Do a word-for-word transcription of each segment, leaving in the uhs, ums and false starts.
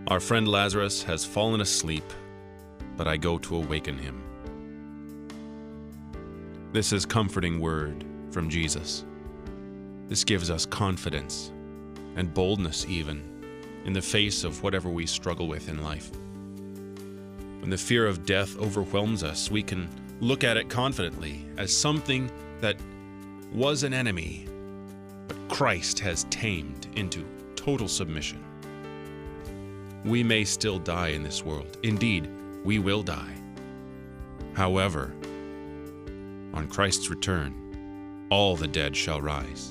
Our friend Lazarus has fallen asleep, but I go to awaken him. This is comforting word from Jesus. This gives us confidence and boldness even in the face of whatever we struggle with in life. When the fear of death overwhelms us, we can look at it confidently as something that was an enemy, but Christ has tamed into total submission. We may still die in this world. Indeed, we will die. However, on Christ's return, all the dead shall rise.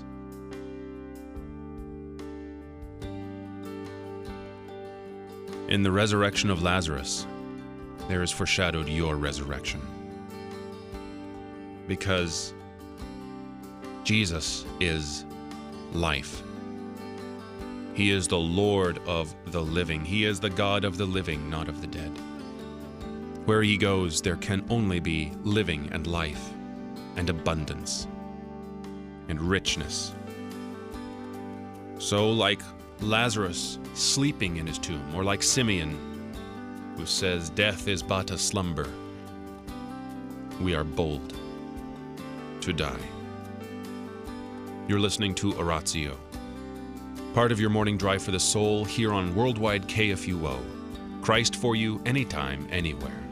In the resurrection of Lazarus, there is foreshadowed your resurrection. Because Jesus is life. He is the Lord of the living. He is the God of the living, not of the dead. Where he goes, there can only be living and life and abundance and richness. So like Lazarus sleeping in his tomb, or like Simeon, who says, "Death is but a slumber," we are bold to die. You're listening to Oratio, part of your morning drive for the soul here on Worldwide K F U O. Christ for you, anytime, anywhere.